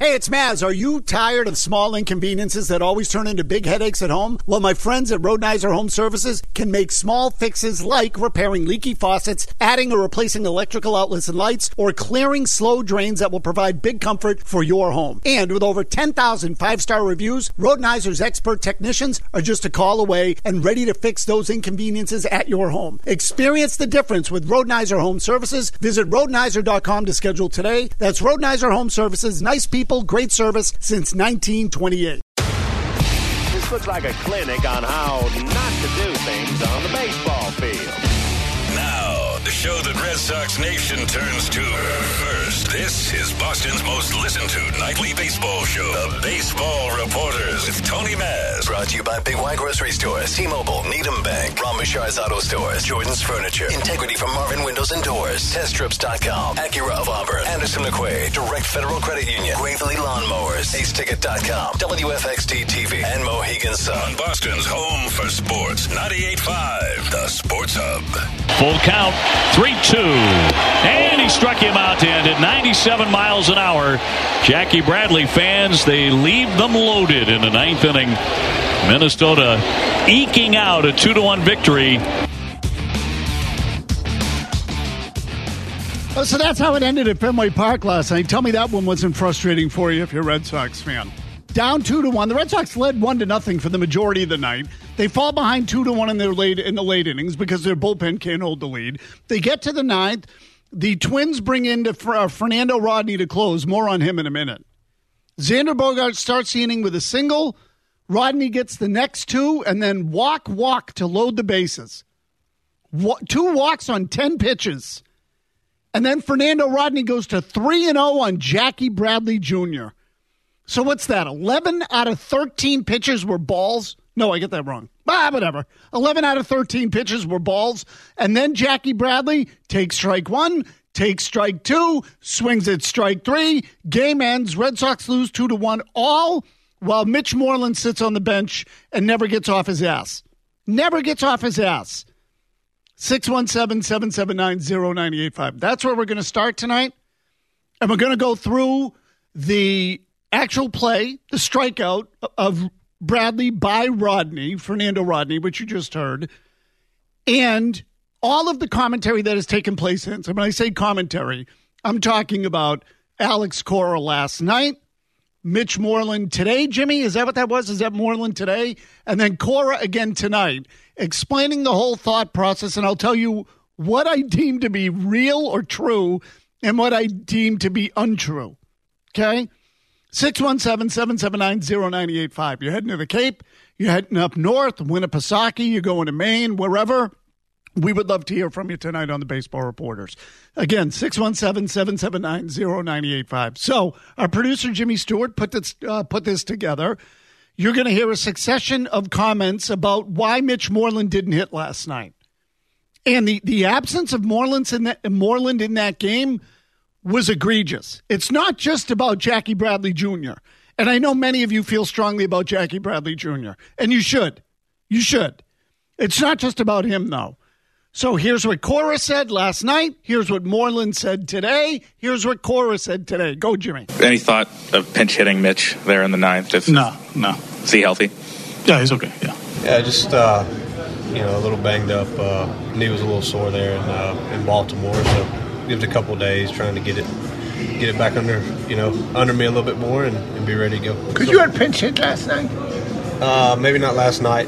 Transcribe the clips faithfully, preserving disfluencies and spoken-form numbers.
Hey, it's Maz. Are you tired of small inconveniences that always turn into big headaches at home? Well, my friends at Rodenizer Home Services can make small fixes like repairing leaky faucets, adding or replacing electrical outlets and lights, or clearing slow drains that will provide big comfort for your home. And with over ten thousand five-star reviews, Rodenizer's expert technicians are just a call away and ready to fix those inconveniences at your home. Experience the difference with Rodenizer Home Services. Visit Rodenizer dot com to schedule today. That's Rodenizer Home Services. Nice people. Great service since nineteen twenty-eight. This looks like a clinic on how not to do things on the baseball field. Now, the show that Red Sox Nation turns to first. This is Boston's most listened to nightly baseball show, The Baseball Reporters with Tony Maz. Brought to you by Big Y Grocery Stores, T-Mobile, Needham Bank, Ron Bouchard's Auto Stores, Jordan's Furniture, Integrity from Marvin Windows and Doors, Test Trips dot com, Acura of Auburn, Anderson McQuaid, Direct Federal Credit Union, Gravely Lawn Mowers, Ace Ticket dot com, W F X T T V, and Mohegan Sun. On Boston's home for sports, ninety-eight point five, The Sports Hub. Full count, three two. And he struck him out to end at ninety-seven miles an hour. Jackie Bradley fans, they leave them loaded in the ninth inning. Minnesota eking out a two to one victory. Oh, so that's how it ended at Fenway Park last night. Tell me that one wasn't frustrating for you if you're a Red Sox fan. Down two to one. The Red Sox led one to nothing for the majority of the night. They fall behind two to one in their late in the late innings because their bullpen can't hold the lead. They get to the ninth. The Twins bring in to, uh, Fernando Rodney to close. More on him in a minute. Xander Bogaerts starts the inning with a single. Rodney gets the next two, and then walk, walk to load the bases. Wa- two walks on ten pitches. And then Fernando Rodney goes to three and oh on Jackie Bradley Junior So what's that? eleven out of thirteen pitches were balls? No, I get that wrong. Ah, whatever. eleven out of thirteen pitches were balls. And then Jackie Bradley takes strike one, takes strike two, swings at strike three. Game ends. Red Sox lose two to one, all while Mitch Moreland sits on the bench and never gets off his ass. Never gets off his ass. six one seven, seven seven nine, zero nine eight five. That's where we're going to start tonight. And we're going to go through the actual play, the strikeout of Bradley by Rodney, Fernando Rodney, which you just heard, and all of the commentary that has taken place since. And when I say commentary, I'm talking about Alex Cora last night, Mitch Moreland today. Jimmy, is that what that was? Is that Moreland today? And then Cora again tonight, explaining the whole thought process. And I'll tell you what I deem to be real or true and what I deem to be untrue. Okay? six one seven, seven seven nine, zero nine eight five. You're heading to the Cape. You're heading up north, Winnipesaukee. You're going to Maine, wherever. We would love to hear from you tonight on the Baseball Reporters. Again, six one seven, seven seven nine, zero nine eight five. So our producer, Jimmy Stewart, put this, uh, put this together. You're going to hear a succession of comments about why Mitch Moreland didn't hit last night. And the, the absence of Moreland in, that, Moreland in that game was egregious. It's not just about Jackie Bradley Junior And I know many of you feel strongly about Jackie Bradley Junior And you should. You should. It's not just about him, though. So here's what Cora said last night. Here's what Moreland said today. Here's what Cora said today. Go, Jimmy. Any thought of pinch hitting Mitch there in the ninth? If, no, no. Is he healthy? Yeah, he's okay, yeah. Yeah, just, uh, you know, a little banged up. Uh, knee was a little sore there in, uh, in Baltimore, so give it a couple of days trying to get it get it back under, you know, under me a little bit more and, and be ready to go. Because so, you had pinch hit last night? Uh, maybe not last night,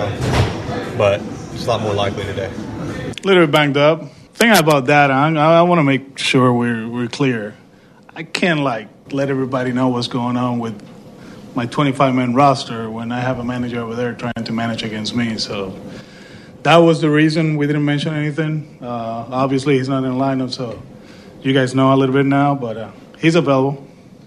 uh, but it's a lot more likely today. A little bit banged up. Thing about that, I, I want to make sure we're we're clear. I can't, like, let everybody know what's going on with my twenty-five man roster when I have a manager over there trying to manage against me. So that was the reason we didn't mention anything. Uh, obviously, he's not in the lineup, so you guys know a little bit now, but uh, he's available.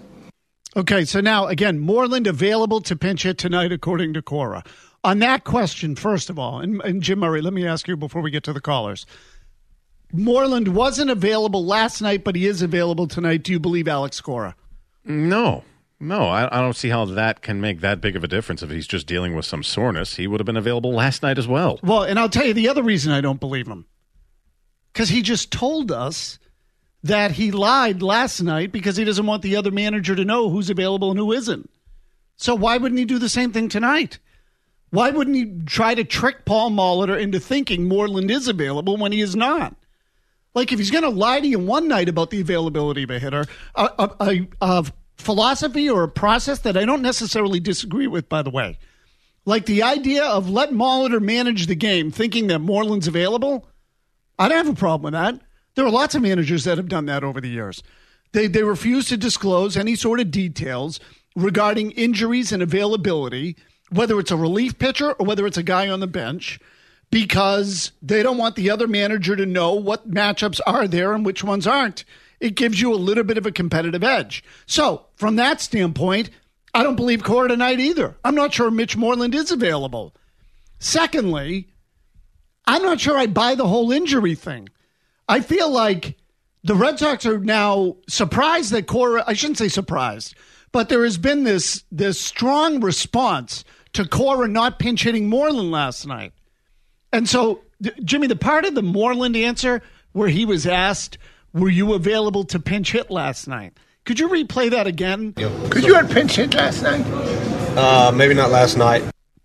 Okay, so now, again, Moreland available to pinch hit tonight, according to Cora. On that question, first of all, and, and Jim Murray, let me ask you before we get to the callers. Moreland wasn't available last night, but he is available tonight. Do you believe Alex Cora? No. No, I, I don't see how that can make that big of a difference if he's just dealing with some soreness. He would have been available last night as well. Well, and I'll tell you the other reason I don't believe him. Because he just told us that he lied last night because he doesn't want the other manager to know who's available and who isn't. So why wouldn't he do the same thing tonight? Why wouldn't he try to trick Paul Molitor into thinking Moreland is available when he is not? Like, if he's going to lie to you one night about the availability of a hitter, a, a, a, a philosophy or a process that I don't necessarily disagree with, by the way, like the idea of let Molitor manage the game thinking that Moreland's available, I don't have a problem with that. There are lots of managers that have done that over the years. They they refuse to disclose any sort of details regarding injuries and availability, whether it's a relief pitcher or whether it's a guy on the bench, because they don't want the other manager to know what matchups are there and which ones aren't. It gives you a little bit of a competitive edge. So, from that standpoint, I don't believe Cora tonight either. I'm not sure Mitch Moreland is available. Secondly, I'm not sure I buy the whole injury thing. I feel like the Red Sox are now surprised that Cora, I shouldn't say surprised, but there has been this, this strong response to Cora not pinch hitting Moreland last night. And so, Jimmy, the part of the Moreland answer where he was asked, were you available to pinch hit last night? Could you replay that again? Yep. Could you have pinch hit last night? Uh, maybe not last night,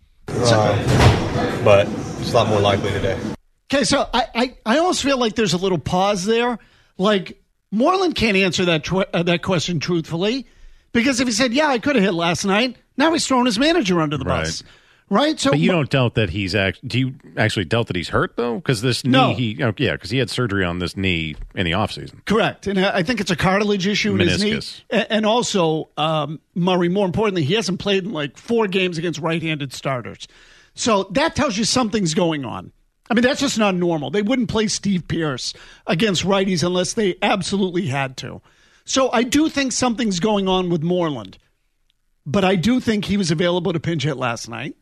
uh, but it's a lot more likely today. Okay, so I, I, I almost feel like there's a little pause there. Like, Moreland can't answer that tw- uh, that question truthfully, because if he said, yeah, I could have hit last night, now he's thrown his manager under the Right. bus. Right? So, but you don't doubt that he's act. Do you actually doubt that he's hurt though? Because this knee, No. he oh, yeah, because he had surgery on this knee in the offseason. Correct. And I think it's a cartilage issue in his knee. Meniscus. A- And also, um, Murray, more importantly, he hasn't played in like four games against right-handed starters. So that tells you something's going on. I mean, that's just not normal. They wouldn't play Steve Pearce against righties unless they absolutely had to. So I do think something's going on with Moreland. But I do think he was available to pinch hit last night.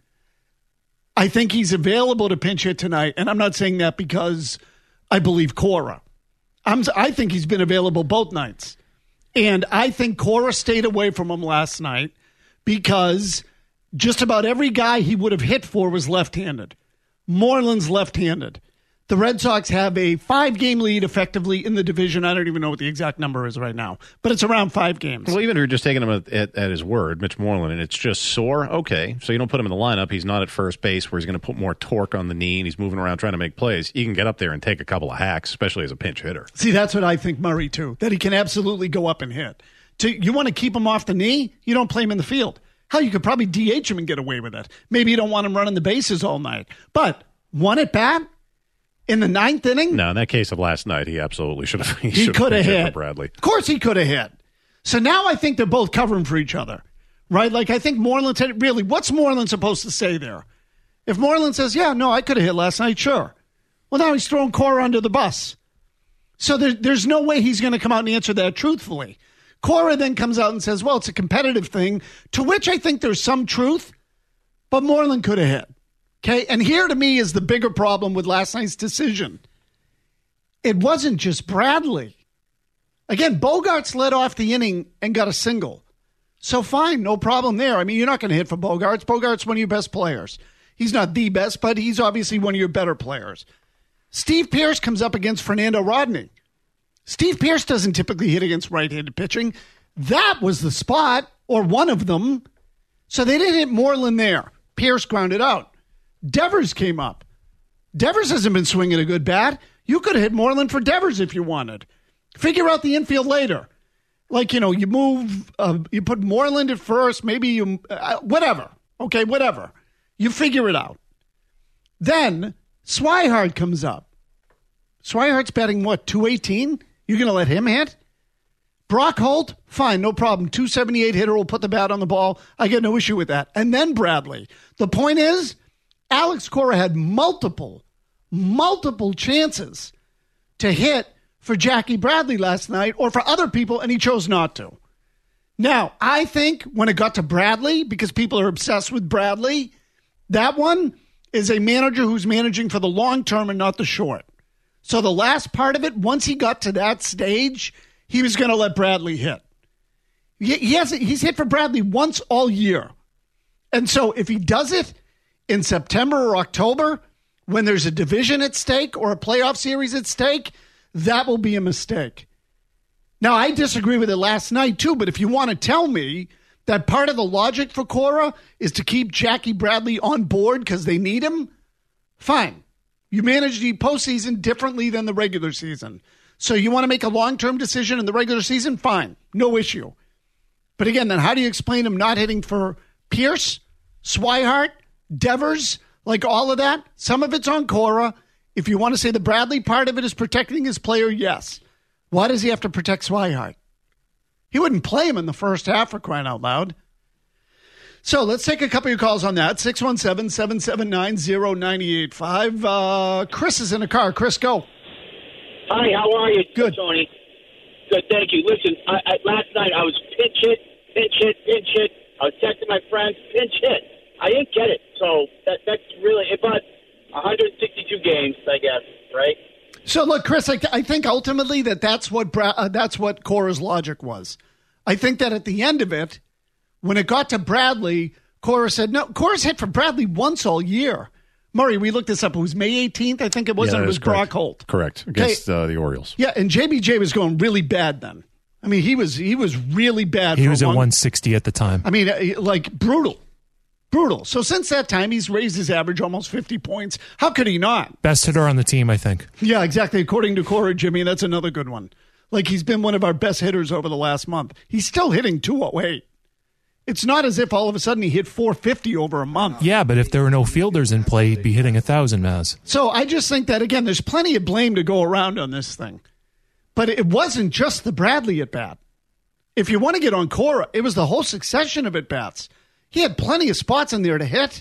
I think he's available to pinch hit tonight, and I'm not saying that because I believe Cora. I'm, I think he's been available both nights. And I think Cora stayed away from him last night because just about every guy he would have hit for was left-handed. Moreland's left-handed. The Red Sox have a five-game lead effectively in the division. I don't even know what the exact number is right now, but it's around five games. Well, even if you're just taking him at, at, at his word, Mitch Moreland, and it's just sore, okay. So you don't put him in the lineup. He's not at first base where he's going to put more torque on the knee and he's moving around trying to make plays. You can get up there and take a couple of hacks, especially as a pinch hitter. See, that's what I think Murray, too, that he can absolutely go up and hit. To, you want to keep him off the knee? You don't play him in the field. Hell, you could probably D H him and get away with it. Maybe you don't want him running the bases all night. But one at bat? In the ninth inning? No, in that case of last night, he absolutely should have. He, He should could have pinch hit. for Bradley. Of course he could have hit. So now I think they're both covering for each other, right? Like I think Moreland said, really, what's Moreland supposed to say there? If Moreland says, yeah, no, I could have hit last night, sure. Well, now he's throwing Cora under the bus. So there, there's no way he's going to come out and answer that truthfully. Cora then comes out and says, well, it's a competitive thing, to which I think there's some truth, but Moreland could have hit. Okay, and here to me is the bigger problem with last night's decision. It wasn't just Bradley. Again, Bogaerts led off the inning and got a single. So fine, no problem there. I mean, you're not going to hit for Bogaerts. Bogaerts one of your best players. He's not the best, but he's obviously one of your better players. Steve Pearce comes up against Fernando Rodney. Steve Pearce doesn't typically hit against right-handed pitching. That was the spot, or one of them. So they didn't hit Moreland there. Pearce grounded out. Devers came up. Devers hasn't been swinging a good bat. You could have hit Moreland for Devers if you wanted. Figure out the infield later. Like, you know, you move, uh, you put Moreland at first, maybe you, uh, whatever. Okay, whatever. You figure it out. Then Swihart comes up. Swihart's batting, what, two eighteen? You're going to let him hit? Brock Holt, fine, no problem. two seventy-eight hitter will put the bat on the ball. I get no issue with that. And then Bradley. The point is, Alex Cora had multiple, multiple chances to hit for Jackie Bradley last night or for other people, and he chose not to. Now, I think when it got to Bradley, because people are obsessed with Bradley, that one is a manager who's managing for the long term and not the short. So the last part of it, once he got to that stage, he was going to let Bradley hit. He, he has, he's hit for Bradley once all year. And so if he does it in September or October, when there's a division at stake or a playoff series at stake, that will be a mistake. Now, I disagree with it last night, too, but if you want to tell me that part of the logic for Cora is to keep Jackie Bradley on board because they need him, fine. You manage the postseason differently than the regular season. So you want to make a long-term decision in the regular season? Fine. No issue. But again, then how do you explain him not hitting for Pierce, Swihart, Devers, like all of that? Some of it's on Cora. If you want to say the Bradley part of it is protecting his player, yes. Why does he have to protect Swihart? He wouldn't play him in the first half, for crying out loud. So let's take a couple of your calls on that. six one seven, seven seven nine, zero nine eight five. Uh, Chris is in the car. Chris, go. Hi, how are you? Good. Tony. Good, thank you. Listen, I, I, last night I was pinch hit, pinch hit, pinch hit. I was texting my friends, pinch hit. I didn't get it. So that that's really, but one hundred sixty-two games, I guess, right? So look, Chris, I, I think ultimately that that's what Bra- uh, that's what Cora's logic was. I think that at the end of it, when it got to Bradley, Cora said, no, Cora's hit for Bradley once all year. Murray, we looked this up. It was May eighteenth, I think it was, yeah, and it was Brock correct. Holt. Correct, against uh, the Orioles. Yeah, and J B J was going really bad then. I mean, he was he was really bad. He for was at one, one sixty at the time. I mean, like, brutal. Brutal. So since that time, he's raised his average almost fifty points. How could he not? Best hitter on the team, I think. Yeah, exactly. According to Cora, Jimmy, that's another good one. Like, he's been one of our best hitters over the last month. He's still hitting two oh eight. It's not as if all of a sudden he hit four fifty over a month. Yeah, but if there were no fielders in play, he'd be hitting one thousand, Maz. So I just think that, again, there's plenty of blame to go around on this thing. But it wasn't just the Bradley at-bat. If you want to get on Cora, it was the whole succession of at-bats. He had plenty of spots in there to hit.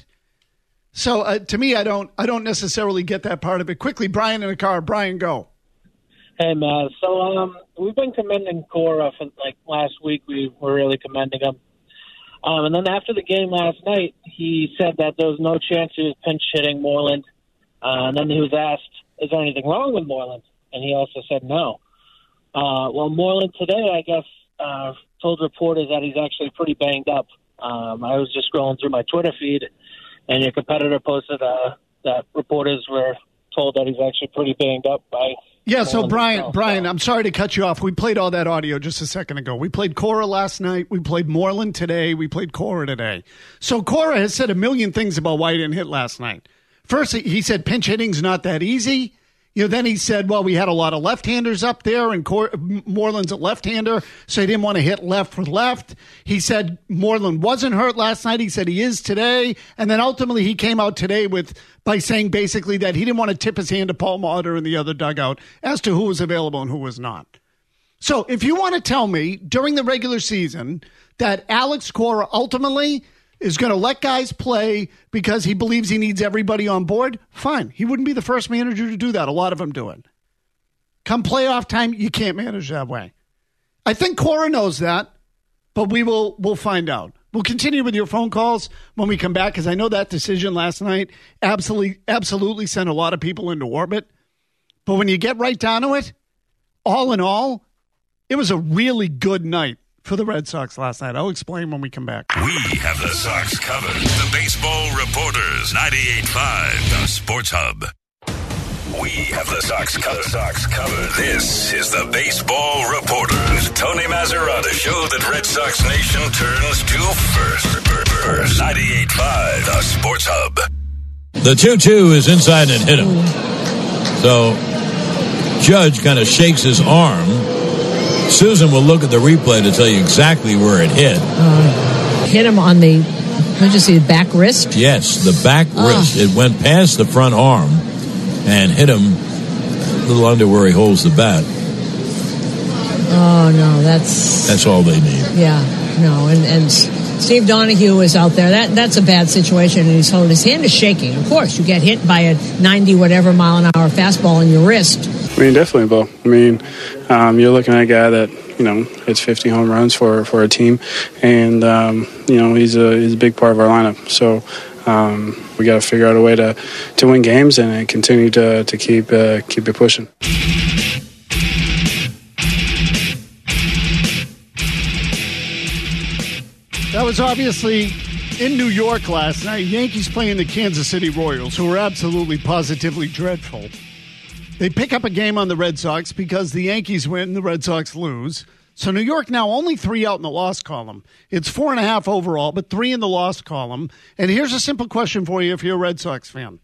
So uh, to me, I don't I don't necessarily get that part of it. Quickly, Brian in the car. Brian, go. Hey, Maz. So um, we've been commending Cora for, like, last week. We were really commending him. Um, and then after the game last night, he said that there was no chance he was pinch hitting Moreland. Uh, and then he was asked, is there anything wrong with Moreland? And he also said no. Uh, well, Moreland today, I guess, uh, told reporters that he's actually pretty banged up. Um, I was just scrolling through my Twitter feed, and your competitor posted uh, that reporters were told that he's actually pretty banged up by... Yeah, so Brian, Brian, I'm sorry to cut you off. We played all that audio just a second ago. We played Cora last night. We played Moreland today. We played Cora today. So Cora has said a million things about why he didn't hit last night. First, he said pinch hitting's not that easy. You know, then he said, well, we had a lot of left-handers up there, and Cor- Moreland's a left-hander, so he didn't want to hit left with left. He said Moreland wasn't hurt last night. He said he is today. And then ultimately he came out today with by saying basically that he didn't want to tip his hand to Paul Mauter in the other dugout as to who was available and who was not. So if you want to tell me during the regular season that Alex Cora ultimately is going to let guys play because he believes he needs everybody on board, fine. He wouldn't be the first manager to do that. A lot of them do it. Come playoff time, you can't manage that way. I think Cora knows that, but we will we'll find out. We'll continue with your phone calls when we come back, because I know that decision last night absolutely, absolutely sent a lot of people into orbit. But when you get right down to it, all in all, it was a really good night for the Red Sox last night. I'll explain when we come back. We have the Sox covered. The Baseball Reporters, ninety-eight point five, the Sports Hub. We have the Sox covered. Sox covered. This is the Baseball Reporters. Tony Mazzara, the show that Red Sox Nation turns to first. First. ninety-eight point five, the Sports Hub. The two two is inside and hit him. So Judge kind of shakes his arm. Susan will look at the replay to tell you exactly where it hit. Uh, hit him on the, what did you see, the back wrist? Yes, the back oh. wrist. It went past the front arm and hit him a little under where he holds the bat. Oh, no, that's... That's all they need. Yeah, no, and, and Steve Donahue is out there. That That's a bad situation, and he's holding, his hand is shaking. Of course, you get hit by a ninety whatever mile an hour fastball in your wrist. I mean, definitely, Bo. I mean, um, you're looking at a guy that, you know, hits fifty home runs for, for a team, and, um, you know, he's a, he's a big part of our lineup. So um, we got to figure out a way to, to win games and continue to, to keep, uh, keep it pushing. That was obviously in New York last night. Yankees playing the Kansas City Royals, who were absolutely positively dreadful. They pick up a game on the Red Sox because the Yankees win, the Red Sox lose. So New York now only three out in the loss column. It's four and a half overall, but three in the loss column. And here's a simple question for you if you're a Red Sox fan.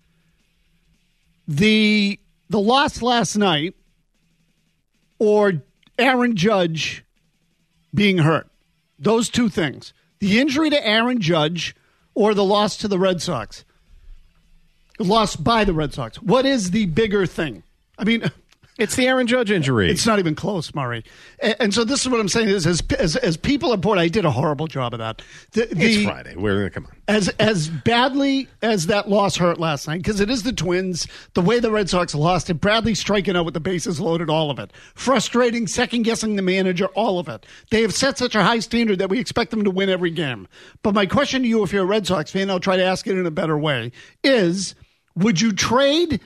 The the loss last night or Aaron Judge being hurt. Those two things. The injury to Aaron Judge or the loss to the Red Sox. Loss by the Red Sox. What is the bigger thing? I mean, it's the Aaron Judge injury. It's not even close, Murray. And, and so this is what I'm saying is, as as, as people report, I did a horrible job of that. The, the, it's Friday. We're come on. As as badly as that loss hurt last night, because it is the Twins, the way the Red Sox lost it, Bradley striking out with the bases loaded, all of it. Frustrating, second-guessing the manager, all of it. They have set such a high standard that we expect them to win every game. But my question to you, if you're a Red Sox fan, I'll try to ask it in a better way, is would you trade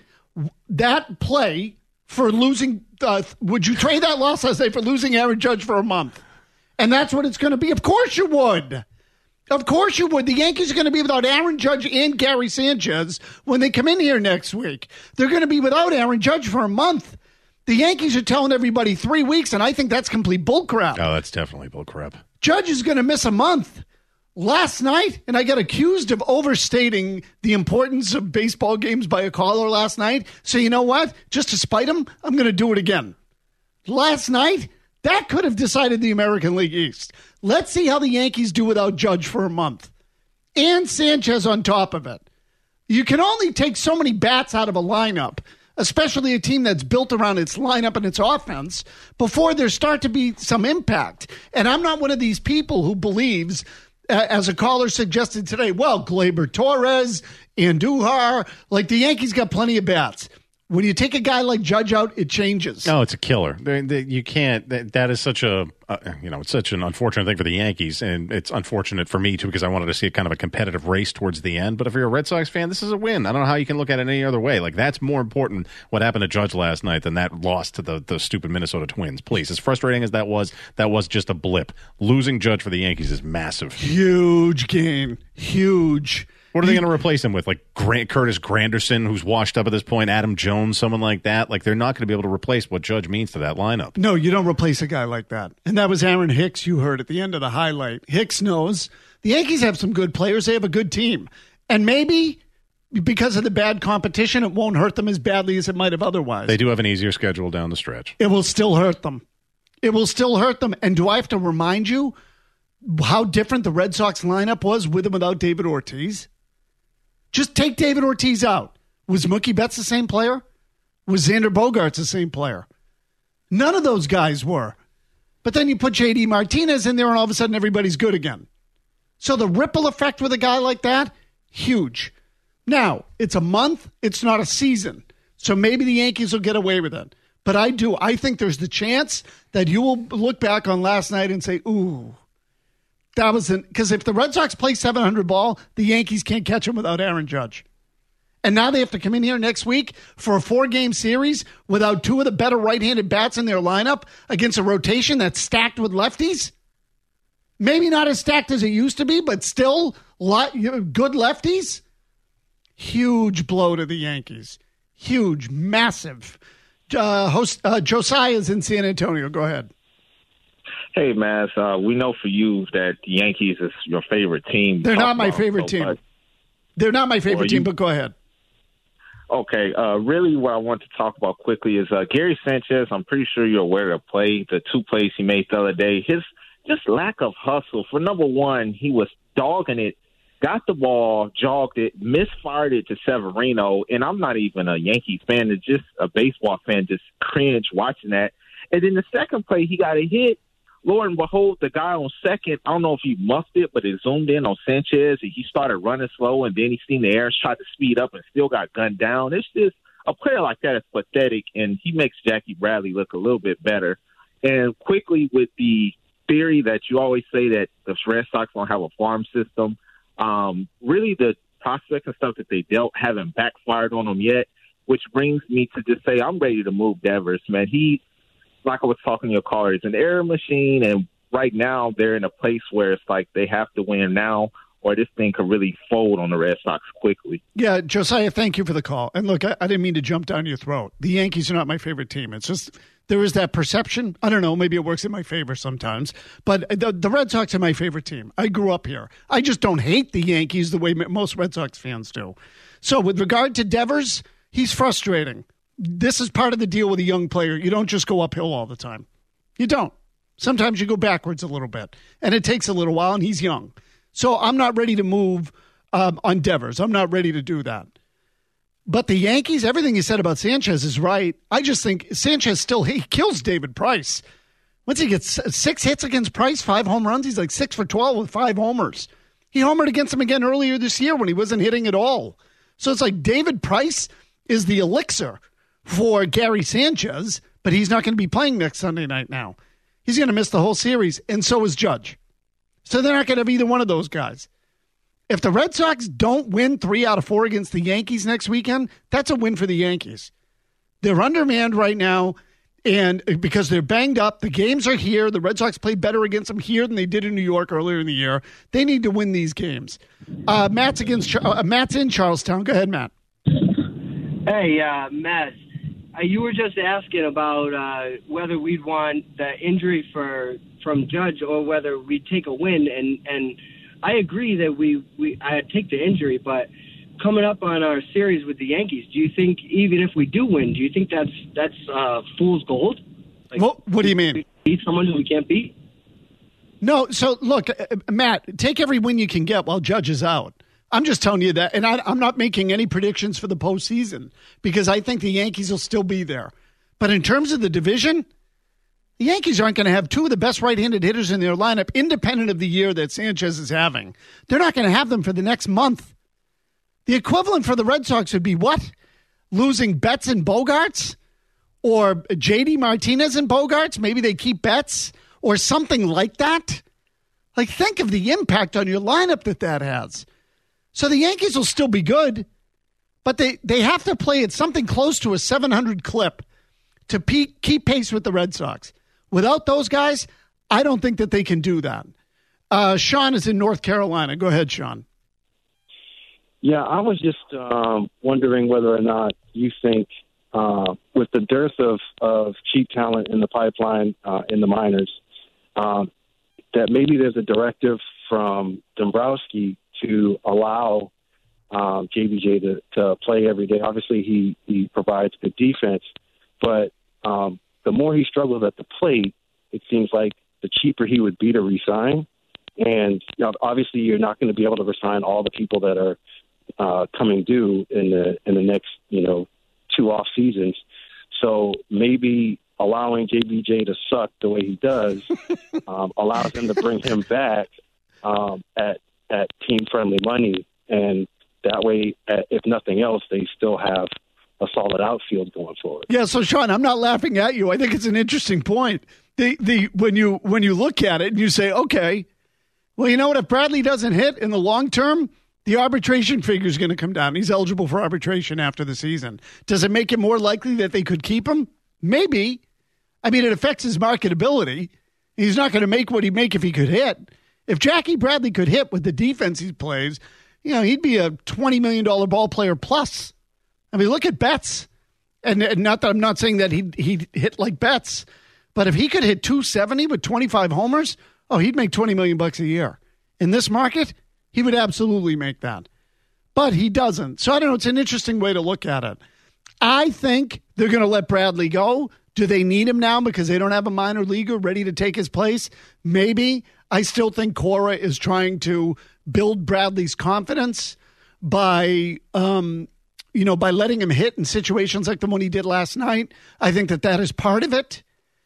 that play for losing, uh, would you trade that loss, I say, for losing Aaron Judge for a month? And that's what it's going to be. Of course you would. Of course you would. The Yankees are going to be without Aaron Judge and Gary Sanchez when they come in here next week. They're going to be without Aaron Judge for a month. The Yankees are telling everybody three weeks, and I think that's complete bullcrap. Oh, that's definitely bullcrap. Judge is going to miss a month. Last night, and I got accused of overstating the importance of baseball games by a caller last night. So you know what? Just to spite him, I'm going to do it again. Last night, that could have decided the American League East. Let's see how the Yankees do without Judge for a month. And Sanchez on top of it. You can only take so many bats out of a lineup, especially a team that's built around its lineup and its offense, before there start to be some impact. And I'm not one of these people who believes, as a caller suggested today, well, Gleyber Torres, Andujar, like the Yankees got plenty of bats. When you take a guy like Judge out, it changes. No, it's a killer. They, they, you can't. That, that is such a, uh, you know, it's such an unfortunate thing for the Yankees, and it's unfortunate for me too because I wanted to see a kind of a competitive race towards the end. But if you're a Red Sox fan, this is a win. I don't know how you can look at it any other way. Like that's more important what happened to Judge last night than that loss to the the stupid Minnesota Twins. Please, as frustrating as that was, that was just a blip. Losing Judge for the Yankees is massive. Huge game. Huge. What are they going to replace him with? Like Grant, Curtis Granderson, who's washed up at this point, Adam Jones, someone like that? Like, they're not going to be able to replace what Judge means to that lineup. No, you don't replace a guy like that. And that was Aaron Hicks you heard at the end of the highlight. Hicks knows the Yankees have some good players. They have a good team. And maybe because of the bad competition, it won't hurt them as badly as it might have otherwise. They do have an easier schedule down the stretch. It will still hurt them. It will still hurt them. And do I have to remind you how different the Red Sox lineup was with and without David Ortiz? Just take David Ortiz out. Was Mookie Betts the same player? Was Xander Bogaerts the same player? None of those guys were. But then you put J D Martinez in there and all of a sudden everybody's good again. So the ripple effect with a guy like that, huge. Now, it's a month. It's not a season. So maybe the Yankees will get away with it. But I do. I think there's the chance that you will look back on last night and say, ooh, that was an, because if the Red Sox play seven hundred ball, the Yankees can't catch them without Aaron Judge. And now they have to come in here next week for a four-game series without two of the better right-handed bats in their lineup against a rotation that's stacked with lefties. Maybe not as stacked as it used to be, but still lot, good lefties. Huge blow to the Yankees. Huge, massive. Uh, host uh, Josiah's in San Antonio. Go ahead. Hey, Maz, uh, we know for you that the Yankees is your favorite team. They're not my favorite so team. Much. They're not my favorite team, but go ahead. Okay, uh, really what I want to talk about quickly is uh, Gary Sanchez. I'm pretty sure you're aware of the play, the two plays he made the other day. His just lack of hustle. For number one, he was dogging it, got the ball, jogged it, misfired it to Severino, and I'm not even a Yankees fan. It's just a baseball fan, just cringe watching that. And then the second play, he got a hit. Lord and behold, the guy on second, I don't know if he muffed it, but it zoomed in on Sanchez, and he started running slow, and then he seen the errors, tried to speed up, and still got gunned down. It's just a player like that is pathetic, and he makes Jackie Bradley look a little bit better. And quickly, with the theory that you always say that the Red Sox don't have a farm system, um, really the prospects and stuff that they dealt haven't backfired on them yet, which brings me to just say I'm ready to move Devers, man. He like I was talking to your caller, is an error machine, and right now they're in a place where it's like they have to win now or this thing could really fold on the Red Sox quickly. Yeah, Josiah, thank you for the call. And look, I, I didn't mean to jump down your throat. The Yankees are not my favorite team. It's just there is that perception. I don't know. Maybe it works in my favor sometimes. But the, the Red Sox are my favorite team. I grew up here. I just don't hate the Yankees the way most Red Sox fans do. So with regard to Devers, he's frustrating. This is part of the deal with a young player. You don't just go uphill all the time. You don't. Sometimes you go backwards a little bit. And it takes a little while, and he's young. So I'm not ready to move um, on Devers. I'm not ready to do that. But the Yankees, everything you said about Sanchez is right. I just think Sanchez still, he kills David Price. Once he gets six hits against Price, five home runs, he's like six for twelve with five homers. He homered against him again earlier this year when he wasn't hitting at all. So it's like David Price is the elixir for Gary Sanchez, but he's not going to be playing next Sunday night now. He's going to miss the whole series, and so is Judge. So they're not going to have either one of those guys. If the Red Sox don't win three out of four against the Yankees next weekend, that's a win for the Yankees. They're undermanned right now, and because they're banged up, the games are here. The Red Sox played better against them here than they did in New York earlier in the year. They need to win these games. Uh, Matt's against uh, Matt's in Charlestown. Go ahead, Matt. Hey, uh, Matt. Uh, you were just asking about uh, whether we'd want the injury for from Judge or whether we'd take a win, and, and I agree that we we I take the injury, but coming up on our series with the Yankees, do you think even if we do win, do you think that's that's uh, fool's gold? Like, well, what do you mean? Beat someone who we can't beat? No. So look, uh, Matt, take every win you can get while Judge is out. I'm just telling you that, and I, I'm not making any predictions for the postseason because I think the Yankees will still be there. But in terms of the division, the Yankees aren't going to have two of the best right-handed hitters in their lineup, independent of the year that Sanchez is having. They're not going to have them for the next month. The equivalent for the Red Sox would be what? Losing Betts and Bogarts? Or J D Martinez and Bogarts? Maybe they keep Betts? Or something like that? Like, think of the impact on your lineup that that has. So the Yankees will still be good, but they, they have to play at something close to a seven hundred clip to pe- keep pace with the Red Sox. Without those guys, I don't think that they can do that. Uh, Sean is in North Carolina. Go ahead, Sean. Yeah, I was just um, wondering whether or not you think uh, with the dearth of, of cheap talent in the pipeline uh, in the minors, um, that maybe there's a directive from Dombrowski to allow um, J B J to, to play every day. Obviously, he, he provides good defense, but um, the more he struggles at the plate, it seems like the cheaper he would be to resign. And you know, obviously, you're not going to be able to resign all the people that are uh, coming due in the in the next you know two off seasons. So maybe allowing J B J to suck the way he does um, allows them to bring him back um, at at team-friendly money, and that way, if nothing else, they still have a solid outfield going forward. Yeah, so Sean, I'm not laughing at you. I think it's an interesting point. The the when you when you look at it and you say, okay, well, you know what? If Bradley doesn't hit in the long term, the arbitration figure is going to come down. He's eligible for arbitration after the season. Does it make it more likely that they could keep him? Maybe. I mean, it affects his marketability. He's not going to make what he'd make if he could hit. If Jackie Bradley could hit with the defense he plays, you know, he'd be a twenty million dollars ball player plus. I mean, look at Betts. And, and not that I'm not saying that he'd, he'd hit like Betts, but if he could hit two seventy with twenty-five homers, oh, he'd make twenty million dollars bucks a year. In this market, he would absolutely make that. But he doesn't. So I don't know. It's an interesting way to look at it. I think they're going to let Bradley go. Do they need him now because they don't have a minor leaguer ready to take his place? Maybe. I still think Cora is trying to build Bradley's confidence by, um, you know, by letting him hit in situations like the one he did last night. I think that that is part of it.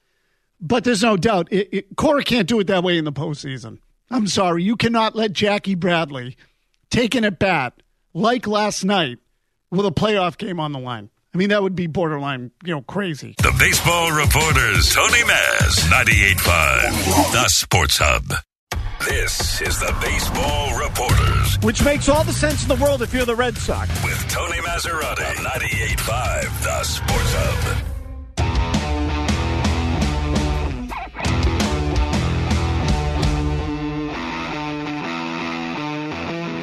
But there's no doubt, it, it, Cora can't do it that way in the postseason. I'm sorry. You cannot let Jackie Bradley take an at-bat like last night with a playoff game on the line. I mean, that would be borderline, you know, crazy. The Baseball Reporters, Tony Maz, ninety-eight point five, The Sports Hub. This is the Baseball Reporters. Which makes all the sense in the world if you're the Red Sox. With Tony Maserati, ninety-eight point five, The Sports Hub.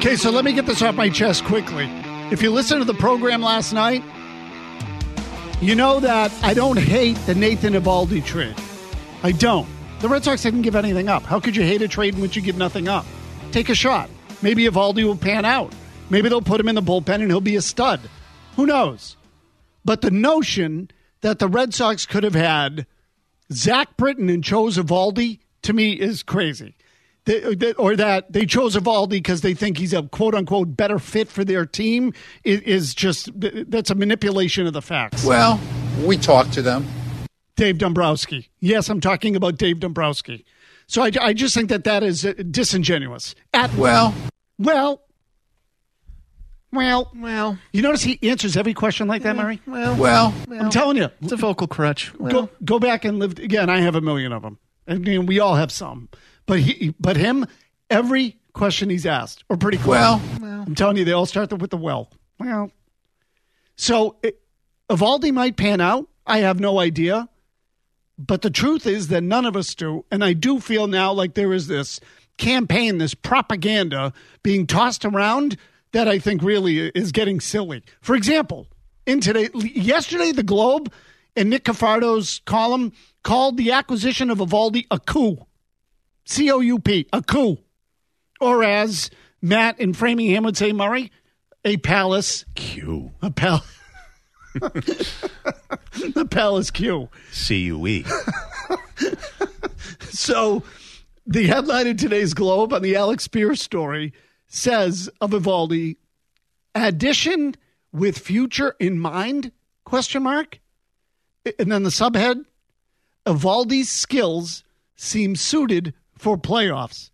Okay, so let me get this off my chest quickly. If you listened to the program last night, you know that I don't hate the Nathan Eovaldi trade. I don't. The Red Sox didn't give anything up. How could you hate a trade in which you give nothing up? Take a shot. Maybe Eovaldi will pan out. Maybe they'll put him in the bullpen and he'll be a stud. Who knows? But the notion that the Red Sox could have had Zach Britton and chose Eovaldi, to me, is crazy. They, they, or that they chose Eovaldi because they think he's a quote-unquote better fit for their team is, is just, that's a manipulation of the facts. Well, we talked to them. Dave Dombrowski. Yes, I'm talking about Dave Dombrowski. So I, I just think that that is disingenuous. At well, well, well, well. You notice he answers every question like that, Murray? Well, well, I'm telling you. It's a vocal crutch. Well. Go, go back and live. Again, I have a million of them. I mean, we all have some. But he, but him, every question he's asked, or pretty close. Well, well, I'm telling you, they all start with the well. Well, so it, Eovaldi might pan out. I have no idea. But the truth is that none of us do. And I do feel now like there is this campaign, this propaganda being tossed around that I think really is getting silly. For example, in today, yesterday, the Globe and Nick Cafardo's column called the acquisition of Eovaldi a coup. C O U P, a coup. Or as Matt in Framingham would say, Murray, a palace. Q. A palace. The palace Q. C U E. So the headline in today's Globe on the Alex Spears story says of Eovaldi, addition with future in mind, question mark. And then the subhead, Eovaldi's skills seem suited for playoffs.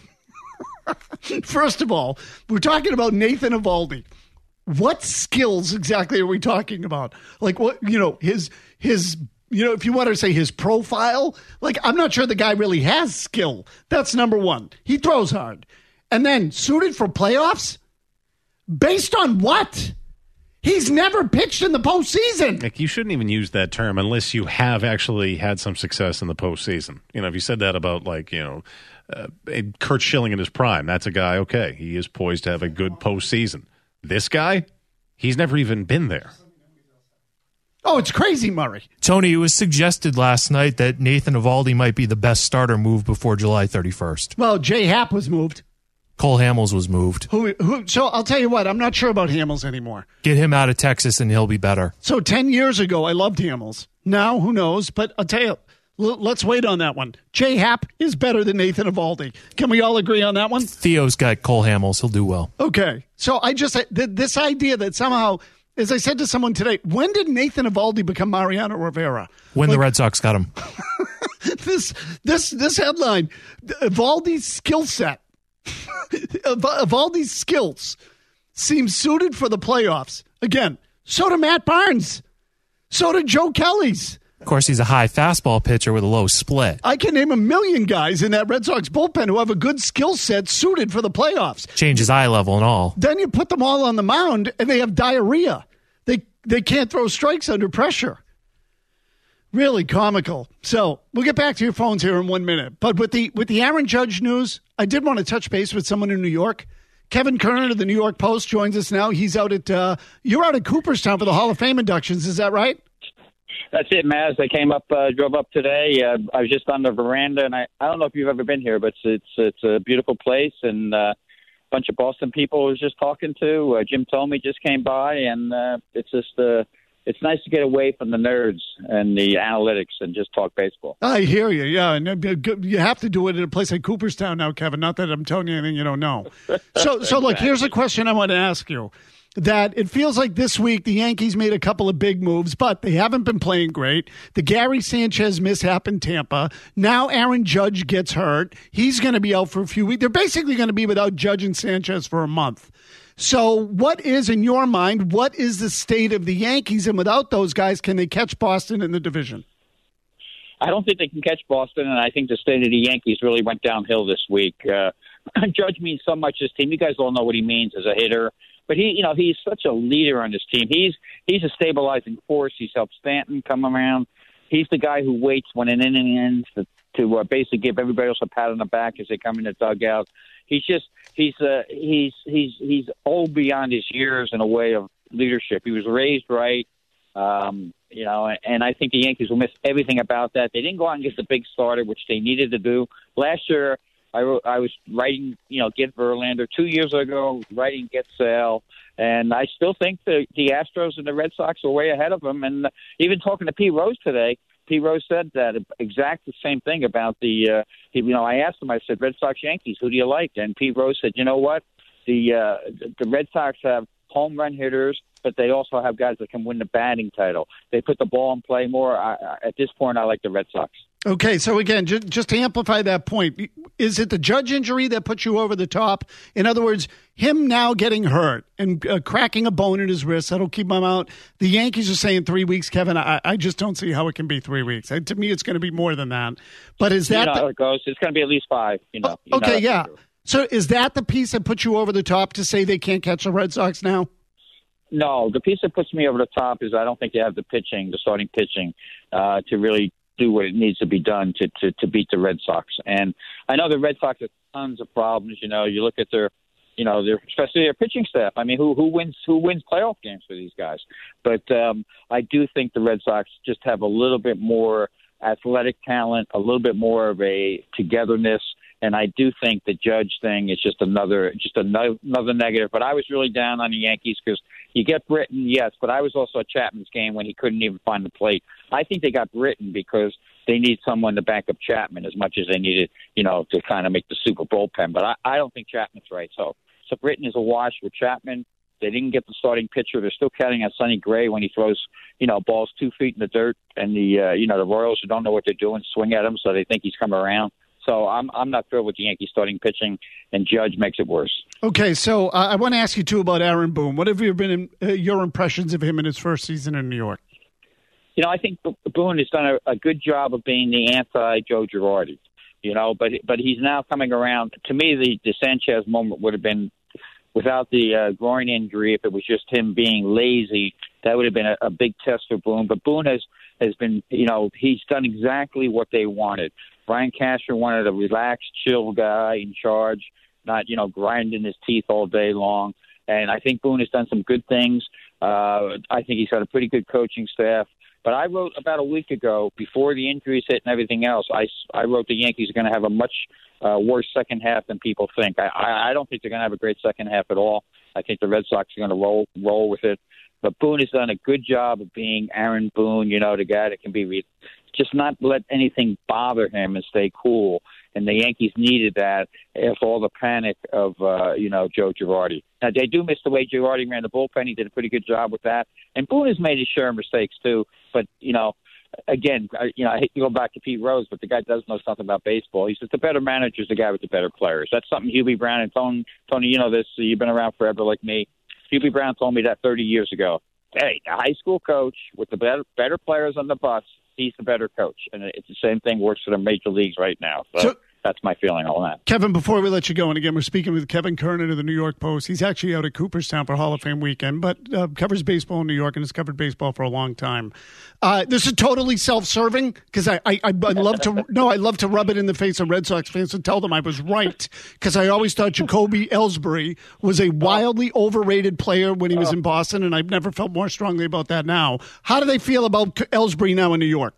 First of all, we're talking about Nathan Eovaldi. What skills exactly are we talking about? Like what, you know, his, his, you know, if you want to say his profile, like I'm not sure the guy really has skill. That's number one. He throws hard. And then suited for playoffs? Based on what? He's never pitched in the postseason. Like, you shouldn't even use that term unless you have actually had some success in the postseason. You know, if you said that about, like, you know, uh, Kurt Schilling in his prime, that's a guy, okay, he is poised to have a good postseason. This guy, he's never even been there. Oh, it's crazy, Murray. Tony, it was suggested last night that Nathan Eovaldi might be the best starter move before July thirty-first. Well, Jay Happ was moved. Cole Hamels was moved. Who, who? So I'll tell you what, I'm not sure about Hamels anymore. Get him out of Texas and he'll be better. So ten years ago, I loved Hamels. Now, who knows? But I'll tell you, l- let's wait on that one. Jay Happ is better than Nathan Eovaldi. Can we all agree on that one? Theo's got Cole Hamels. He'll do well. Okay. So I just, th- this idea that somehow, as I said to someone today, when did Nathan Eovaldi become Mariano Rivera? When like, the Red Sox got him. this, this, this headline, Eovaldi's skill set. Eovaldi's skills seem suited for the playoffs. Again, so did Matt Barnes. So did Joe Kelly's. Of course, he's a high fastball pitcher with a low split. I can name a million guys in that Red Sox bullpen who have a good skill set suited for the playoffs. Changes eye level and all. Then you put them all on the mound and they have diarrhea. They they can't throw strikes under pressure. Really comical. So we'll get back to your phones here in one minute. But with the with the Aaron Judge news, I did want to touch base with someone in New York. Kevin Kernan of the New York Post joins us now. He's out at uh, you're out at Cooperstown for the Hall of Fame inductions. Is that right? That's it, Maz. I came up, uh, drove up today. Uh, I was just on the veranda, and I, I don't know if you've ever been here, but it's it's, it's a beautiful place, and uh, a bunch of Boston people I was just talking to. Uh, Jim Thome just came by, and uh, it's just uh, it's nice to get away from the nerds and the analytics and just talk baseball. I hear you, yeah. And you have to do it at a place like Cooperstown now, Kevin. Not that I'm telling you anything you don't know. So, so look, here's a question I want to ask you. That it feels like this week the Yankees made a couple of big moves, but they haven't been playing great. The Gary Sanchez mishap in Tampa. Now Aaron Judge gets hurt. He's going to be out for a few weeks. They're basically going to be without Judge and Sanchez for a month. So what is, in your mind, what is the state of the Yankees? And without those guys, can they catch Boston in the division? I don't think they can catch Boston, and I think the state of the Yankees really went downhill this week. Uh, Judge means so much to this team. You guys all know what he means as a hitter. But he, you know, he's such a leader on this team. He's he's a stabilizing force. He's helped Stanton come around. He's the guy who waits when an inning ends to, to uh, basically give everybody else a pat on the back as they come in the dugout. He's just he's uh, he's he's he's old beyond his years in a way of leadership. He was raised right, um, you know, and I think the Yankees will miss everything about that. They didn't go out and get the big starter, which they needed to do last year. I wrote, I was writing, you know, get Verlander. Two years ago, writing get Sale. And I still think the, the Astros and the Red Sox are way ahead of them. And even talking to Pete Rose today, Pete Rose said that exact the same thing about the, uh, he, you know, I asked him, I said, Red Sox, Yankees, who do you like? And Pete Rose said, you know what? The, uh, the Red Sox have home run hitters, but they also have guys that can win the batting title. They put the ball in play more. I, I, at this point, I like the Red Sox. Okay, so again, just, just to amplify that point, is it the Judge injury that puts you over the top? In other words, him now getting hurt and uh, cracking a bone in his wrist, that'll keep him out. The Yankees are saying three weeks, Kevin. I, I just don't see how it can be three weeks. To me, it's going to be more than that. But is that... You know the, how it goes. It's going to be at least five. You know. You okay, know yeah. So is that the piece that puts you over the top to say they can't catch the Red Sox now? No, the piece that puts me over the top is I don't think they have the pitching, the starting pitching, uh, to really do what it needs to be done to, to, to beat the Red Sox. And I know the Red Sox have tons of problems. You know, you look at their, you know, their, especially their pitching staff. I mean, who who wins who wins playoff games for these guys? But um, I do think the Red Sox just have a little bit more athletic talent, a little bit more of a togetherness. And I do think the Judge thing is just another just another, another negative. But I was really down on the Yankees because you get Britton, yes, but I was also at Chapman's game when he couldn't even find the plate. I think they got Britton because they need someone to back up Chapman as much as they needed, you know, to kind of make the Super bullpen. But I, I don't think Chapman's right. So, so Britton is a wash with Chapman. They didn't get the starting pitcher. They're still counting on Sonny Gray when he throws, you know, balls two feet in the dirt. And the, uh, you know, the Royals who don't know what they're doing swing at him, so they think he's come around. So I'm I'm not thrilled with the Yankees starting pitching, and Judge makes it worse. Okay, so uh, I want to ask you, too, about Aaron Boone. What have you been in, uh, your impressions of him in his first season in New York? You know, I think Boone has done a, a good job of being the anti-Joe Girardi, you know, but but he's now coming around. To me, the, the Sanchez moment would have been, without the uh, groin injury, if it was just him being lazy, that would have been a, a big test for Boone. But Boone has, has been, you know, he's done exactly what they wanted. Brian Cashner wanted a relaxed, chill guy in charge, not, you know, grinding his teeth all day long. And I think Boone has done some good things. Uh, I think he's got a pretty good coaching staff. But I wrote about a week ago, before the injuries hit and everything else, I, I wrote the Yankees are going to have a much uh, worse second half than people think. I, I, I don't think they're going to have a great second half at all. I think the Red Sox are going to roll roll with it. But Boone has done a good job of being Aaron Boone, you know, the guy that can be re- just not let anything bother him and stay cool. And the Yankees needed that after all the panic of, uh, you know, Joe Girardi. Now, they do miss the way Girardi ran the bullpen. He did a pretty good job with that. And Boone has made his share of mistakes, too. But, you know, again, I, you know, I hate to go back to Pete Rose, but the guy does know something about baseball. He says the better manager is the guy with the better players. That's something Hubie Brown and Tony, Tony, you know this. You've been around forever like me. Hubie Brown told me that thirty years ago. Hey, a high school coach with the better, better players on the bus, he's the better coach. And it's the same thing works for the major leagues right now. So, so that's my feeling on that. Kevin, before we let you go, and again, we're speaking with Kevin Kernan of the New York Post. He's actually out at Cooperstown for Hall of Fame weekend, but uh, covers baseball in New York and has covered baseball for a long time. Uh, this is totally self-serving because I, I, I love to no, I love to rub it in the face of Red Sox fans and tell them I was right because I always thought Jacoby Ellsbury was a wildly overrated player when he was in Boston, and I've never felt more strongly about that now. How do they feel about Ellsbury now in New York?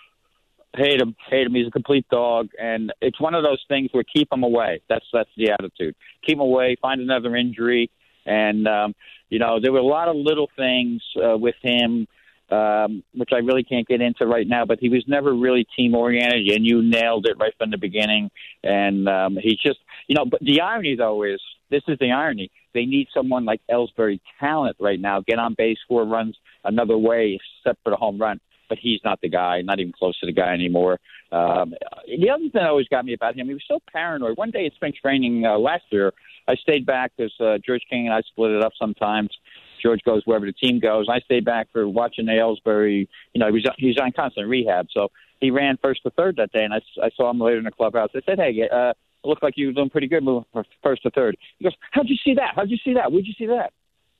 Hate him, hate him. He's a complete dog, and it's one of those things where keep him away. That's that's the attitude. Keep him away. Find another injury, and um, you know there were a lot of little things uh, with him, um, which I really can't get into right now. But he was never really team oriented, and you nailed it right from the beginning. And um, he's just, you know. But the irony though is, this is the irony. They need someone like Ellsbury talent right now. Get on base, score runs another way, except for the home run. But he's not the guy, not even close to the guy anymore. Um, the other thing that always got me about him, he was so paranoid. One day at spring training uh, last year, I stayed back because uh, George King and I split it up sometimes. George goes wherever the team goes. I stayed back for watching the Ellsbury. You know, he was, he was on constant rehab. So he ran first to third that day, and I, I saw him later in the clubhouse. I said, hey, uh, it looked like you were doing pretty good moving from first to third. He goes, how'd you see that? How'd you see that? Where'd you see that?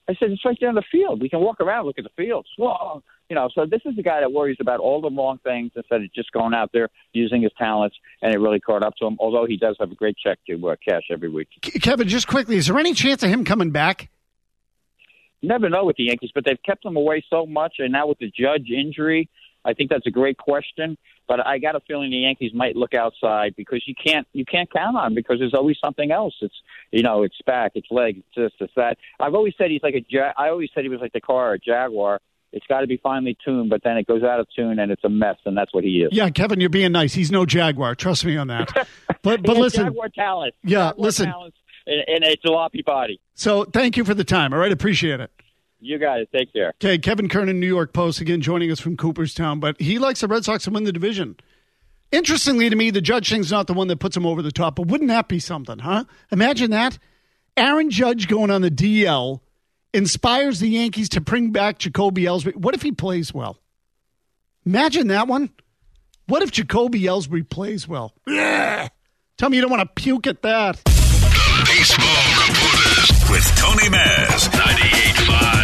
I said, it's right there in the field. We can walk around, look at the field. Whoa. You know, so this is the guy that worries about all the wrong things instead of just going out there using his talents, and it really caught up to him, although he does have a great check to uh, cash every week. Kevin, just quickly, is there any chance of him coming back? Never know with the Yankees, but they've kept him away so much, and now with the Judge injury, I think that's a great question. But I got a feeling the Yankees might look outside because you can't you can't count on him because there's always something else. It's you know it's back, it's legs, it's this, it's that. I've always said he's like a ja- I always said he was like the car, a Jaguar. It's got to be finely tuned, but then it goes out of tune and it's a mess, and that's what he is. Yeah, Kevin, you're being nice. He's no Jaguar. Trust me on that. But but listen, Jaguar talent. Yeah, Jaguar listen. Talent and, and a jalopy body. So thank you for the time. All right, appreciate it. You guys take care. Okay, Kevin Kernan, New York Post, again joining us from Cooperstown, but he likes the Red Sox to win the division. Interestingly to me, the Judge thing's not the one that puts him over the top, but wouldn't that be something, huh? Imagine that. Aaron Judge going on the D L inspires the Yankees to bring back Jacoby Ellsbury. What if he plays well? Imagine that one. What if Jacoby Ellsbury plays well? Yeah. Tell me you don't want to puke at that. The Baseball Reporters with Tony Maz, ninety-eight point five